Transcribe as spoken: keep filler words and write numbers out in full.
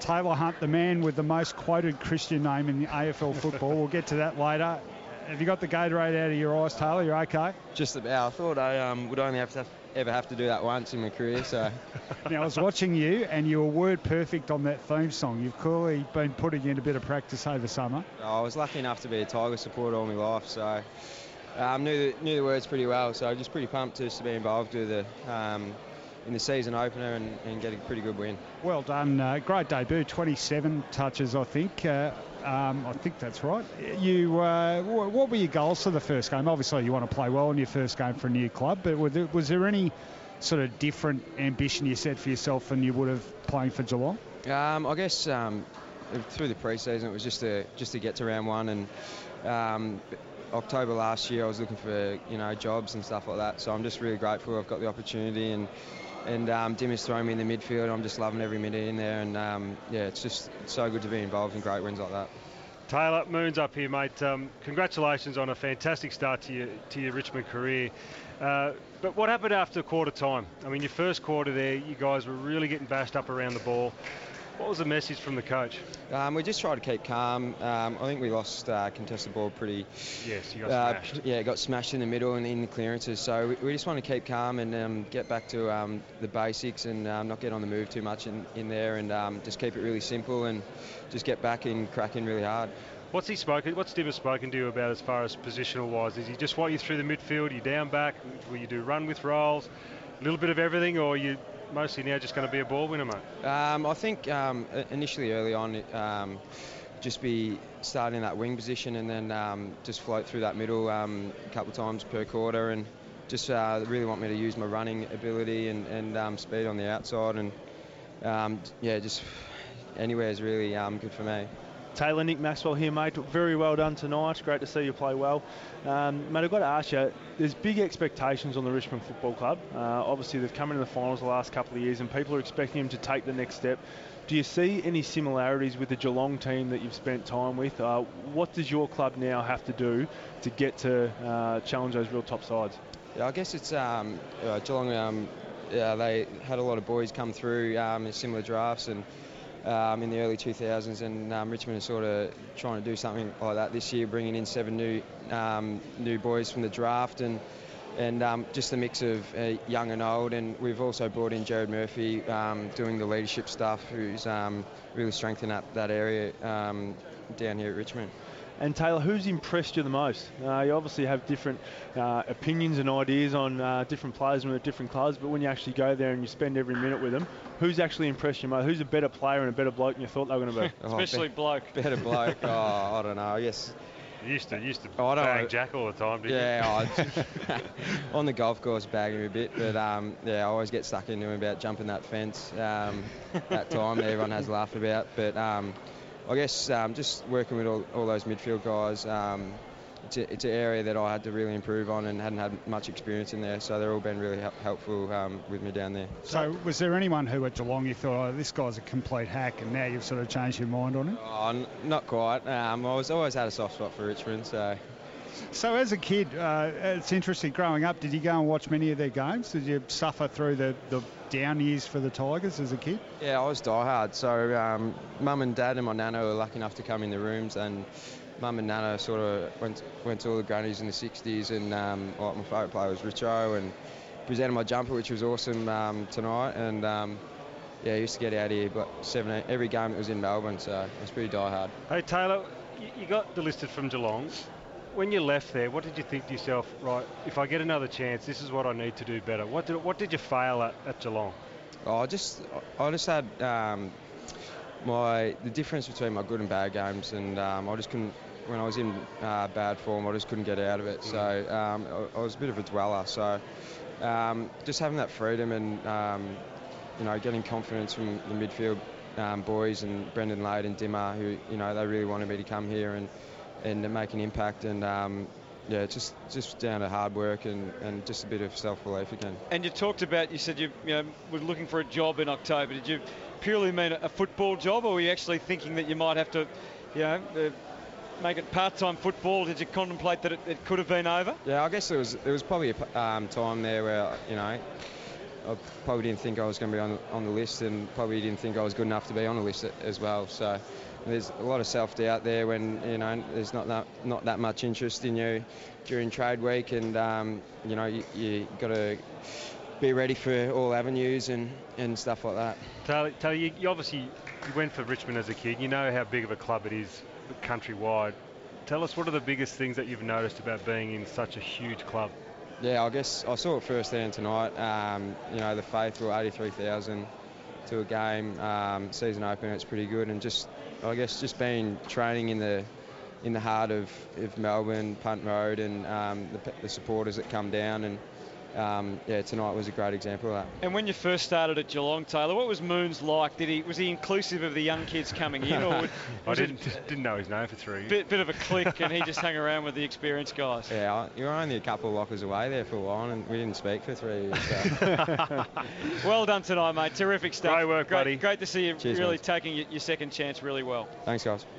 Taylor Hunt, the man with the most quoted Christian name in the A F L football. We'll get to that later. Have you got the Gatorade out of your eyes, Taylor? You're okay? Just about. I thought I um, would only have to have, ever have to do that once in my career. So now, I was watching you, and you were word perfect on that theme song. You've clearly been putting in a bit of practice over summer. I was lucky enough to be a Tiger supporter all my life, so um, knew the, knew the words pretty well. So just pretty pumped just to be involved with the um, in the season opener and, and get a pretty good win. Well done. Uh, great debut. twenty-seven touches, I think. Uh, Um, I think that's right. You, uh, what were your goals for the first game? Obviously, you want to play well in your first game for a new club, but was there, was there any sort of different ambition you set for yourself than you would have playing for Geelong? Um, I guess um, through the pre-season, it was just to just to get to round one, and um, October last year, I was looking for you know jobs and stuff like that. So I'm just really grateful I've got the opportunity, and and um, Dimmer's thrown me in the midfield. I'm just loving every minute in there, and um, yeah, it's just it's so good to be involved in great wins like that. Taylor, Moon's up here, mate. Um, congratulations on a fantastic start to your to your Richmond career. Uh, but what happened after quarter time? I mean, your first quarter there, you guys were really getting bashed up around the ball. What was the message from the coach? Um, we just tried to keep calm. Um, I think we lost uh, contested ball pretty. Yes, you got uh, smashed. Yeah, got smashed in the middle and in the clearances. So we, we just want to keep calm and um, get back to um, the basics and um, not get on the move too much in, in there, and um, just keep it really simple and just get back and crack in really hard. What's he spoken? What's Dimmer spoken to you about as far as positional wise? Is he just want you through the midfield? You down back? Will you do run with rolls? A little bit of everything, or you? Mostly now just going to be a ball winner, mate? Um, I think um, initially early on, um, just be starting in that wing position and then um, just float through that middle um, a couple of times per quarter, and just uh, really want me to use my running ability and, and um, speed on the outside, and um, yeah, just anywhere is really um, good for me. Taylor, Nick Maxwell here, mate. Very well done tonight. Great to see you play well. Um, mate, I've got to ask you, there's big expectations on the Richmond Football Club. Uh, obviously, they've come into the finals the last couple of years and people are expecting them to take the next step. Do you see any similarities with the Geelong team that you've spent time with? Uh, what does your club now have to do to get to uh, challenge those real top sides? Yeah, I guess it's um, uh, Geelong, um, yeah, they had a lot of boys come through um, in similar drafts and Um, in the early two thousands, and um, Richmond is sort of trying to do something like that this year, bringing in seven new um, new boys from the draft, and and um, just a mix of uh, young and old. And we've also brought in Jared Murphy um, doing the leadership stuff, who's um, really strengthened up that area um, down here at Richmond. And Taylor, who's impressed you the most? Uh, you obviously have different uh, opinions and ideas on uh, different players from the different clubs, but when you actually go there and you spend every minute with them, who's actually impressed you most? Who's a better player and a better bloke than you thought they were going to be? Especially oh, be- bloke. Better bloke. oh, I don't know. I guess. You used to, used to oh, bang Jack all the time, didn't yeah, you? Yeah, on the golf course bagging him a bit, but um, yeah, I always get stuck into him about jumping that fence um, that time that everyone has laughed about. But um, I guess um, just working with all, all those midfield guys, um, it's, a, it's an area that I had to really improve on and hadn't had much experience in there, so they're all been really help, helpful um, with me down there. So was there anyone who at Geelong you thought, oh, this guy's a complete hack, and now you've sort of changed your mind on him? Oh, n- not quite. Um, I was always had a soft spot for Richmond, so... So as a kid, uh, it's interesting, growing up, did you go and watch many of their games? Did you suffer through the, the down years for the Tigers as a kid? Yeah, I was diehard. So um, mum and dad and my nana were lucky enough to come in the rooms, and mum and nana sort of went went to all the grannies in the sixties, and um, like my favourite player was Richo, and presented my jumper, which was awesome um, tonight. And um, yeah, I used to get out here but seven, every game that was in Melbourne, so I was pretty diehard. Hey Taylor, you got delisted from Geelong. When you left there, what did you think to yourself, right, if I get another chance, this is what I need to do better? What did what did you fail at at Geelong? Oh, I just I just had um, my the difference between my good and bad games, and um, I just couldn't, when I was in uh, bad form, I just couldn't get out of it. So um, I, I was a bit of a dweller. So um, just having that freedom and um, you know getting confidence from the midfield um, boys and Brendan Lade and Dimmer, who you know they really wanted me to come here and. and to make an impact, and um, yeah, just just down to hard work and, and just a bit of self-belief again. And you talked about, you said you, you know, were looking for a job in October. Did you purely mean a football job, or were you actually thinking that you might have to, you know, uh, make it part-time football? Did you contemplate that it, it could have been over? Yeah, I guess there was there was probably a um, time there where, you know, I probably didn't think I was going to be on, on the list, and probably didn't think I was good enough to be on the list as well. So there's a lot of self-doubt there when, you know, there's not that, not that much interest in you during trade week, and, um, you know, you, you got to be ready for all avenues and, and stuff like that. Taylor, Taylor you, you obviously you went for Richmond as a kid. You know how big of a club it is countrywide. Tell us, what are the biggest things that you've noticed about being in such a huge club? Yeah, I guess I saw it firsthand tonight. Um, you know, the faithful, eighty-three thousand to a game, um, season opener, it's pretty good. And just, I guess, just being training in the in the heart of, of Melbourne, Punt Road, and um, the, the supporters that come down. And um, yeah, tonight was a great example of that. And when you first started at Geelong, Taylor, what was Moons like? Did he was he inclusive of the young kids coming in, or would, I was didn't it didn't know his name for three years. Bit, bit of a clique, and he just hung around with the experienced guys? Yeah, I, you were only a couple of lockers away there for a while, and we didn't speak for three years. So. Well done tonight, mate. Terrific stuff. Great work, great, buddy. Great to see you. Cheers, really mate. taking your, your second chance really well. Thanks, guys.